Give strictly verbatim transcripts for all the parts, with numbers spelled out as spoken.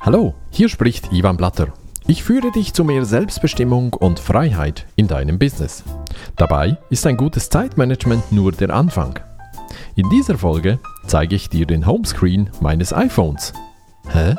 Hallo, hier spricht Ivan Blatter. Ich führe dich zu mehr Selbstbestimmung und Freiheit in deinem Business. Dabei ist ein gutes Zeitmanagement nur der Anfang. In dieser Folge zeige ich dir den Homescreen meines iPhones. Hä?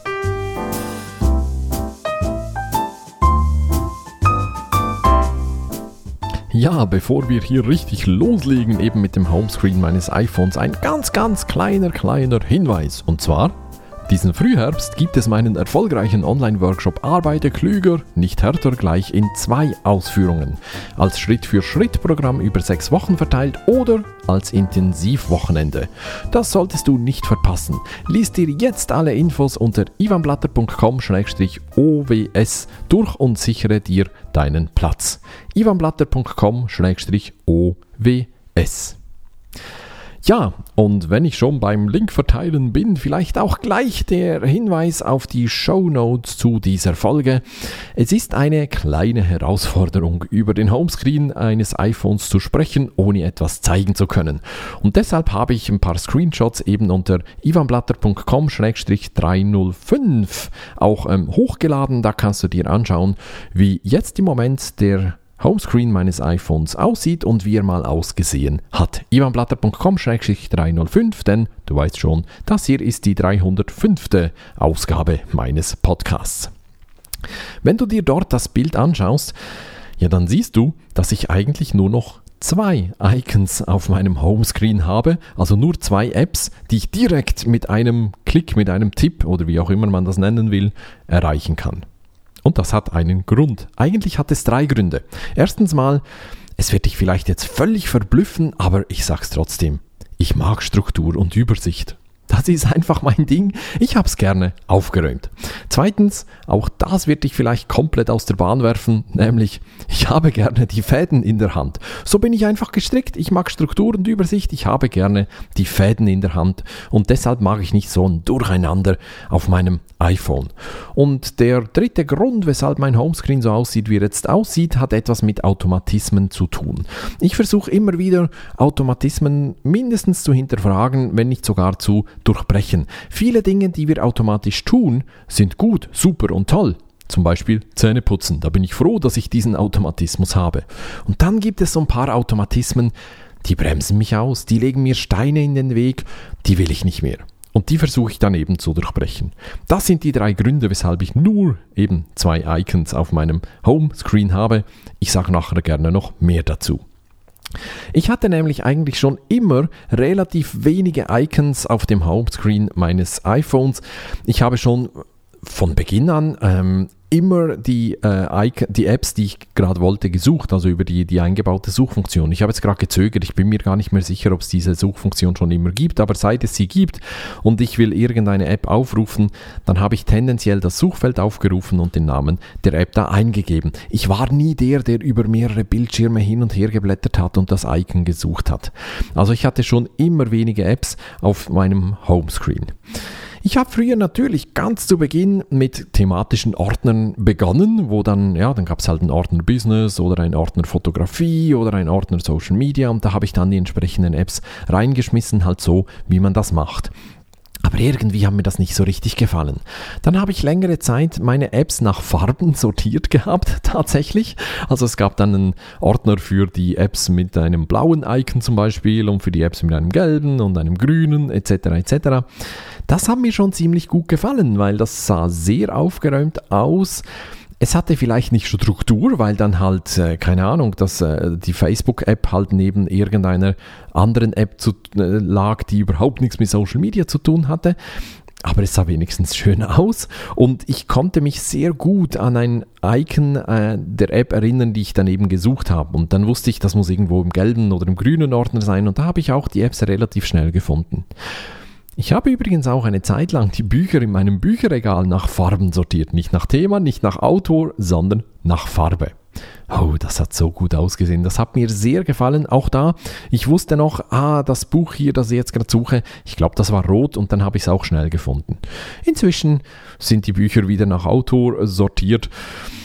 Ja, bevor wir hier richtig loslegen, eben mit dem Homescreen meines iPhones, ein ganz, ganz kleiner, kleiner Hinweis. Und zwar: Diesen Frühherbst gibt es meinen erfolgreichen Online-Workshop Arbeite klüger, nicht härter gleich in zwei Ausführungen. Als Schritt-für-Schritt-Programm über sechs Wochen verteilt oder als Intensivwochenende. Das solltest du nicht verpassen. Lies dir jetzt alle Infos unter ivanblatter punkt com slash o w s durch und sichere dir deinen Platz. ivanblatter punkt com slash o w s. Ja, und wenn ich schon beim Link verteilen bin, vielleicht auch gleich der Hinweis auf die Shownotes zu dieser Folge. Es ist eine kleine Herausforderung, über den Homescreen eines iPhones zu sprechen, ohne etwas zeigen zu können. Und deshalb habe ich ein paar Screenshots eben unter ivanblatter punkt com slash drei null fünf auch ähm, hochgeladen. Da kannst du dir anschauen, wie jetzt im Moment der Homescreen meines iPhones aussieht und wie er mal ausgesehen hat. ivanblatter punkt com slash drei null fünf, denn du weißt schon, das hier ist die dreihundertfünfte Ausgabe meines Podcasts. Wenn du dir dort das Bild anschaust, ja, dann siehst du, dass ich eigentlich nur noch zwei Icons auf meinem Homescreen habe, also nur zwei Apps, die ich direkt mit einem Klick, mit einem Tipp oder wie auch immer man das nennen will, erreichen kann. Und das hat einen Grund. Eigentlich hat es drei Gründe. Erstens mal, es wird dich vielleicht jetzt völlig verblüffen, aber ich sag's trotzdem. Ich mag Struktur und Übersicht. Das ist einfach mein Ding. Ich hab's gerne aufgeräumt. Zweitens, auch das wird dich vielleicht komplett aus der Bahn werfen, nämlich ich habe gerne die Fäden in der Hand. So bin ich einfach gestrickt. Ich mag Struktur und Übersicht. Ich habe gerne die Fäden in der Hand und deshalb mag ich nicht so ein Durcheinander auf meinem iPhone. Und der dritte Grund, weshalb mein Homescreen so aussieht, wie er jetzt aussieht, hat etwas mit Automatismen zu tun. Ich versuche immer wieder, Automatismen mindestens zu hinterfragen, wenn nicht sogar zu durchbrechen. Viele Dinge, die wir automatisch tun, sind gut, super und toll. Zum Beispiel Zähne putzen. Da bin ich froh, dass ich diesen Automatismus habe. Und dann gibt es so ein paar Automatismen, die bremsen mich aus, die legen mir Steine in den Weg, die will ich nicht mehr. Und die versuche ich dann eben zu durchbrechen. Das sind die drei Gründe, weshalb ich nur eben zwei Icons auf meinem Homescreen habe. Ich sage nachher gerne noch mehr dazu. Ich hatte nämlich eigentlich schon immer relativ wenige Icons auf dem Homescreen meines iPhones. Ich habe schon von Beginn an ähm, immer die, äh, Icon, die Apps, die ich gerade wollte, gesucht, also über die, die eingebaute Suchfunktion. Ich habe jetzt gerade gezögert, ich bin mir gar nicht mehr sicher, ob es diese Suchfunktion schon immer gibt, aber seit es sie gibt und ich will irgendeine App aufrufen, dann habe ich tendenziell das Suchfeld aufgerufen und den Namen der App da eingegeben. Ich war nie der, der über mehrere Bildschirme hin und her geblättert hat und das Icon gesucht hat. Also ich hatte schon immer wenige Apps auf meinem Homescreen. Ich habe früher natürlich ganz zu Beginn mit thematischen Ordnern begonnen, wo dann, ja, dann gab es halt einen Ordner Business oder einen Ordner Fotografie oder einen Ordner Social Media und da habe ich dann die entsprechenden Apps reingeschmissen, halt so, wie man das macht. Aber irgendwie hat mir das nicht so richtig gefallen. Dann habe ich längere Zeit meine Apps nach Farben sortiert gehabt, tatsächlich. Also es gab dann einen Ordner für die Apps mit einem blauen Icon zum Beispiel und für die Apps mit einem gelben und einem grünen et cetera et cetera. Das hat mir schon ziemlich gut gefallen, weil das sah sehr aufgeräumt aus. Es hatte vielleicht nicht Struktur, weil dann halt, äh, keine Ahnung, dass äh, die Facebook-App halt neben irgendeiner anderen App zu, äh, lag, die überhaupt nichts mit Social Media zu tun hatte. Aber es sah wenigstens schön aus und ich konnte mich sehr gut an ein Icon äh, der App erinnern, die ich dann eben gesucht habe. Und dann wusste ich, das muss irgendwo im gelben oder im grünen Ordner sein und da habe ich auch die Apps relativ schnell gefunden. Ich habe übrigens auch eine Zeit lang die Bücher in meinem Bücherregal nach Farben sortiert. Nicht nach Thema, nicht nach Autor, sondern nach Farbe. Oh, das hat so gut ausgesehen. Das hat mir sehr gefallen. Auch da, ich wusste noch, ah, das Buch hier, das ich jetzt gerade suche, ich glaube, das war rot und dann habe ich es auch schnell gefunden. Inzwischen sind die Bücher wieder nach Autor sortiert.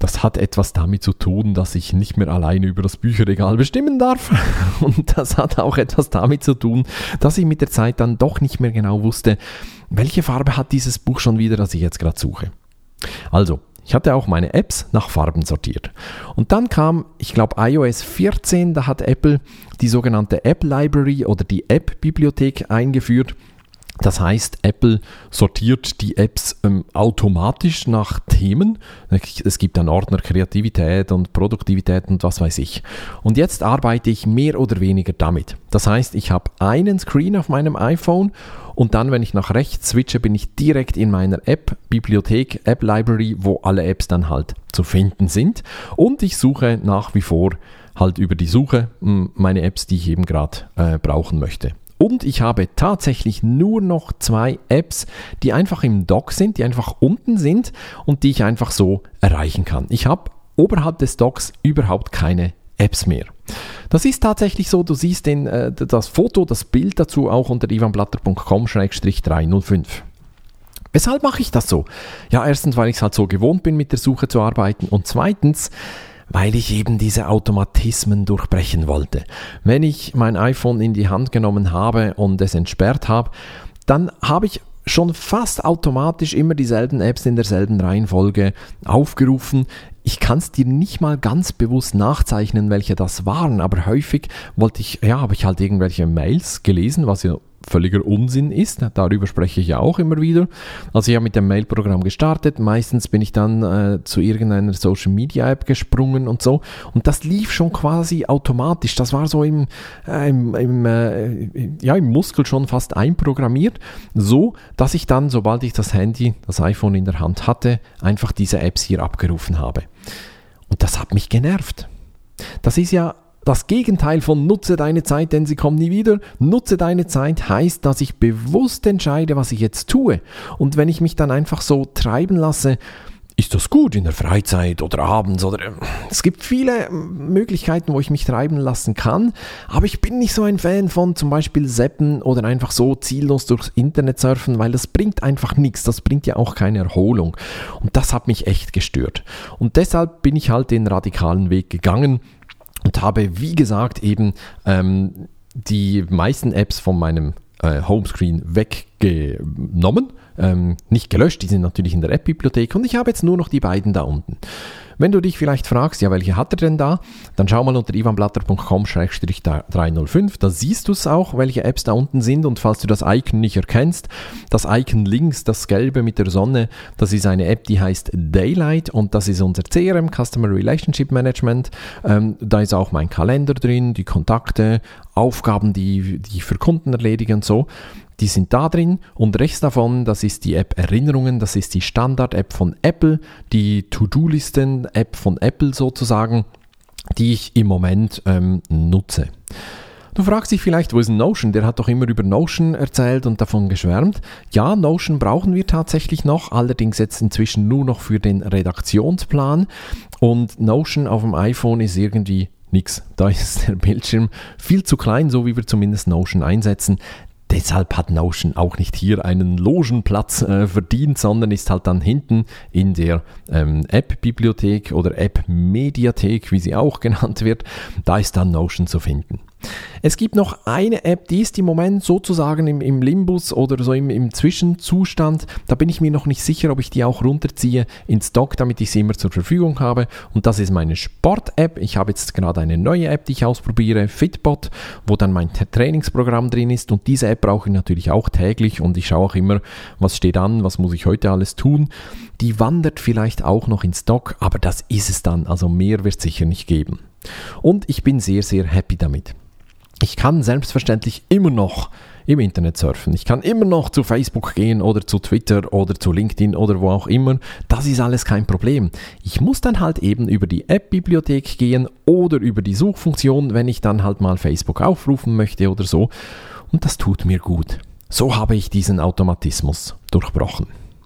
Das hat etwas damit zu tun, dass ich nicht mehr alleine über das Bücherregal bestimmen darf. Und das hat auch etwas damit zu tun, dass ich mit der Zeit dann doch nicht mehr genau wusste, welche Farbe hat dieses Buch schon wieder, das ich jetzt gerade suche. Also, ich hatte auch meine Apps nach Farben sortiert. Und dann kam, ich glaube, i O S vierzehn, da hat Apple die sogenannte App Library oder die App-Bibliothek eingeführt. Das heißt, Apple sortiert die Apps ähm, automatisch nach Themen. Es gibt einen Ordner Kreativität und Produktivität und was weiß ich. Und jetzt arbeite ich mehr oder weniger damit. Das heißt, ich habe einen Screen auf meinem iPhone und dann, wenn ich nach rechts switche, bin ich direkt in meiner App-Bibliothek, App-Library, wo alle Apps dann halt zu finden sind. Und ich suche nach wie vor halt über die Suche meine Apps, die ich eben gerade äh, brauchen möchte. Und ich habe tatsächlich nur noch zwei Apps, die einfach im Dock sind, die einfach unten sind und die ich einfach so erreichen kann. Ich habe oberhalb des Docks überhaupt keine Apps mehr. Das ist tatsächlich so, du siehst den, äh, das Foto, das Bild dazu auch unter ivanblatter punkt com Schrägstrich dreihundertfünf. Weshalb mache ich das so? Ja, erstens, weil ich es halt so gewohnt bin, mit der Suche zu arbeiten und zweitens, weil ich eben diese Automatismen durchbrechen wollte. Wenn ich mein iPhone in die Hand genommen habe und es entsperrt habe, dann habe ich schon fast automatisch immer dieselben Apps in derselben Reihenfolge aufgerufen. Ich kann es dir nicht mal ganz bewusst nachzeichnen, welche das waren, aber häufig wollte ich, ja, habe ich halt irgendwelche Mails gelesen, was ja völliger Unsinn ist. Darüber spreche ich ja auch immer wieder. Also ich habe mit dem Mail-Programm gestartet. Meistens bin ich dann äh, zu irgendeiner Social-Media-App gesprungen und so. Und das lief schon quasi automatisch. Das war so im, äh, im, im, äh, ja, im Muskel schon fast einprogrammiert. So, dass ich dann, sobald ich das Handy, das iPhone in der Hand hatte, einfach diese Apps hier abgerufen habe. Und das hat mich genervt. Das ist ja das Gegenteil von nutze deine Zeit, denn sie kommt nie wieder. Nutze deine Zeit heißt, dass ich bewusst entscheide, was ich jetzt tue. Und wenn ich mich dann einfach so treiben lasse, ist das gut in der Freizeit oder abends oder es gibt viele Möglichkeiten, wo ich mich treiben lassen kann, aber ich bin nicht so ein Fan von zum Beispiel Zappen oder einfach so ziellos durchs Internet surfen, weil das bringt einfach nichts, das bringt ja auch keine Erholung und das hat mich echt gestört und deshalb bin ich halt den radikalen Weg gegangen und habe, wie gesagt, eben ähm, die meisten Apps von meinem äh, Homescreen weggenommen, ähm, nicht gelöscht, die sind natürlich in der App-Bibliothek und ich habe jetzt nur noch die beiden da unten. Wenn du dich vielleicht fragst, ja, welche hat er denn da? Dann schau mal unter ivanblatter punkt com Schrägstrich dreihundertfünf, da siehst du es auch, welche Apps da unten sind und falls du das Icon nicht erkennst, das Icon links, das gelbe mit der Sonne, das ist eine App, die heißt Daylight und das ist unser C R M, Customer Relationship Management. Ähm, da ist auch mein Kalender drin, die Kontakte, Aufgaben, die, die ich für Kunden erledige und so. Die sind da drin und rechts davon, das ist die App Erinnerungen, das ist die Standard-App von Apple, die To-Do-Listen-App von Apple sozusagen, die ich im Moment ähm, nutze. Du fragst dich vielleicht, wo ist Notion? Der hat doch immer über Notion erzählt und davon geschwärmt. Ja, Notion brauchen wir tatsächlich noch, allerdings jetzt inzwischen nur noch für den Redaktionsplan und Notion auf dem iPhone ist irgendwie nix. Da ist der Bildschirm viel zu klein, so wie wir zumindest Notion einsetzen. Deshalb hat Notion auch nicht hier einen Logenplatz äh, verdient, sondern ist halt dann hinten in der ähm, App-Bibliothek oder App-Mediathek, wie sie auch genannt wird. Da ist dann Notion zu finden. Es gibt noch eine App, die ist im Moment sozusagen im, im Limbus oder so im, im Zwischenzustand. Da bin ich mir noch nicht sicher, ob ich die auch runterziehe ins Dock, damit ich sie immer zur Verfügung habe. Und das ist meine Sport-App. Ich habe jetzt gerade eine neue App, die ich ausprobiere, Fitbot, wo dann mein Trainingsprogramm drin ist. Und diese App brauche ich natürlich auch täglich und ich schaue auch immer, was steht an, was muss ich heute alles tun. Die wandert vielleicht auch noch ins Dock, aber das ist es dann. Also mehr wird es sicher nicht geben. Und ich bin sehr, sehr happy damit. Ich kann selbstverständlich immer noch im Internet surfen. Ich kann immer noch zu Facebook gehen oder zu Twitter oder zu LinkedIn oder wo auch immer. Das ist alles kein Problem. Ich muss dann halt eben über die App-Bibliothek gehen oder über die Suchfunktion, wenn ich dann halt mal Facebook aufrufen möchte oder so. Und das tut mir gut. So habe ich diesen Automatismus durchbrochen.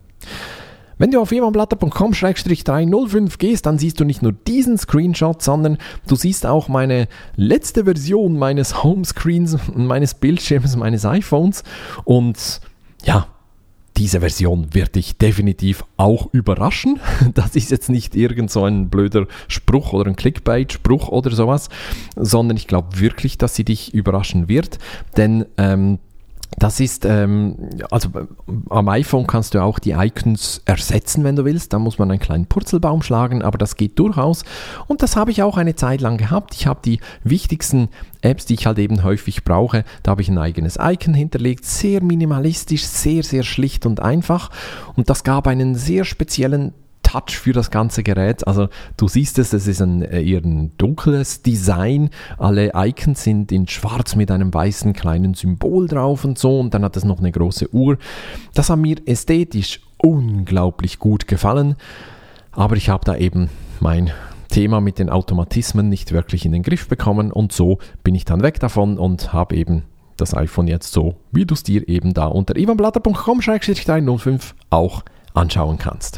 Wenn du auf ivanblatter punkt com Schrägstrich dreihundertfünf gehst, dann siehst du nicht nur diesen Screenshot, sondern du siehst auch meine letzte Version meines Homescreens, meines Bildschirms, meines iPhones. Und ja, diese Version wird dich definitiv auch überraschen. Das ist jetzt nicht irgend so ein blöder Spruch oder ein Clickbait-Spruch oder sowas, sondern ich glaube wirklich, dass sie dich überraschen wird, denn ähm, das ist, ähm, also am iPhone kannst du auch die Icons ersetzen, wenn du willst. Da muss man einen kleinen Purzelbaum schlagen, aber das geht durchaus. Und das habe ich auch eine Zeit lang gehabt. Ich habe die wichtigsten Apps, die ich halt eben häufig brauche, da habe ich ein eigenes Icon hinterlegt. Sehr minimalistisch, sehr, sehr schlicht und einfach. Und das gab einen sehr speziellen Touch für das ganze Gerät. Also du siehst es, es ist ein eher ein dunkles Design. Alle Icons sind in schwarz mit einem weißen kleinen Symbol drauf und so, und dann hat es noch eine große Uhr. Das hat mir ästhetisch unglaublich gut gefallen, aber ich habe da eben mein Thema mit den Automatismen nicht wirklich in den Griff bekommen, und so bin ich dann weg davon und habe eben das iPhone jetzt so, wie du es dir eben da unter ivanblatter punkt com slash dreihundertfünf auch anschauen kannst.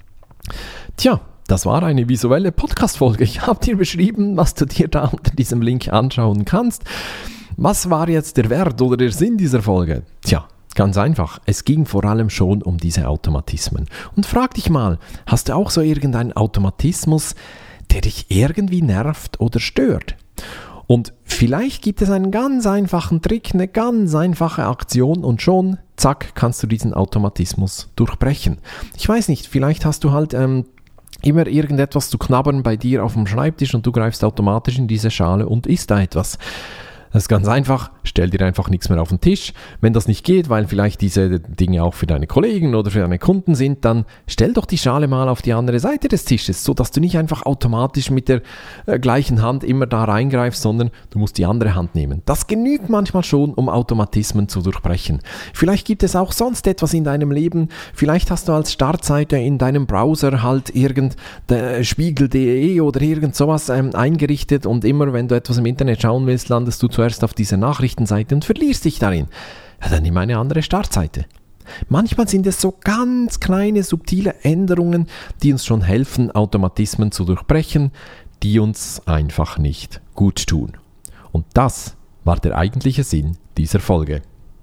Tja, das war eine visuelle Podcast-Folge. Ich habe dir beschrieben, was du dir da unter diesem Link anschauen kannst. Was war jetzt der Wert oder der Sinn dieser Folge? Tja, ganz einfach. Es ging vor allem schon um diese Automatismen. Und frag dich mal, hast du auch so irgendeinen Automatismus, der dich irgendwie nervt oder stört? Und vielleicht gibt es einen ganz einfachen Trick, eine ganz einfache Aktion, und schon, zack, kannst du diesen Automatismus durchbrechen. Ich weiß nicht, vielleicht hast du halt ähm, immer irgendetwas zu knabbern bei dir auf dem Schreibtisch und du greifst automatisch in diese Schale und isst da etwas. Das ist ganz einfach, stell dir einfach nichts mehr auf den Tisch. Wenn das nicht geht, weil vielleicht diese Dinge auch für deine Kollegen oder für deine Kunden sind, dann stell doch die Schale mal auf die andere Seite des Tisches, sodass du nicht einfach automatisch mit der äh, gleichen Hand immer da reingreifst, sondern du musst die andere Hand nehmen. Das genügt manchmal schon, um Automatismen zu durchbrechen. Vielleicht gibt es auch sonst etwas in deinem Leben. Vielleicht hast du als Startseite in deinem Browser halt irgend äh, Spiegel punkt de oder irgend sowas ähm, eingerichtet, und immer wenn du etwas im Internet schauen willst, landest du zuerst auf dieser Nachrichtenseite und verlierst dich darin. Ja, dann nimm eine andere Startseite. Manchmal sind es so ganz kleine, subtile Änderungen, die uns schon helfen, Automatismen zu durchbrechen, die uns einfach nicht gut tun. Und das war der eigentliche Sinn dieser Folge.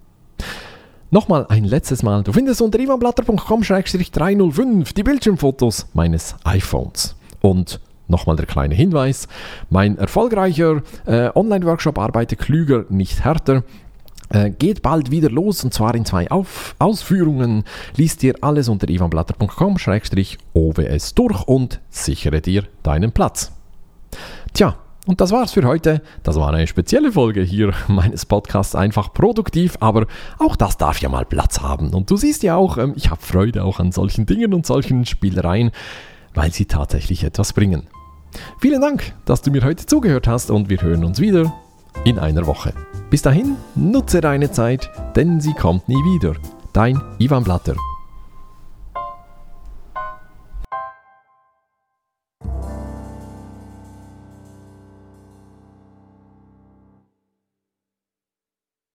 Nochmal ein letztes Mal, du findest unter ivanblatter punkt com slash dreihundertfünf die Bildschirmfotos meines iPhones. Und nochmal der kleine Hinweis, mein erfolgreicher äh, Online-Workshop Arbeite klüger, nicht härter äh, geht bald wieder los, und zwar in zwei Auf- Ausführungen. Lies dir alles unter ivanblatter punkt com slash o w s durch und sichere dir deinen Platz. Tja, und das war's für heute. Das war eine spezielle Folge hier meines Podcasts, einfach produktiv, aber auch das darf ja mal Platz haben. Und du siehst ja auch, ähm, ich habe Freude auch an solchen Dingen und solchen Spielereien, weil sie tatsächlich etwas bringen. Vielen Dank, dass du mir heute zugehört hast, und wir hören uns wieder in einer Woche. Bis dahin, nutze deine Zeit, denn sie kommt nie wieder. Dein Ivan Blatter.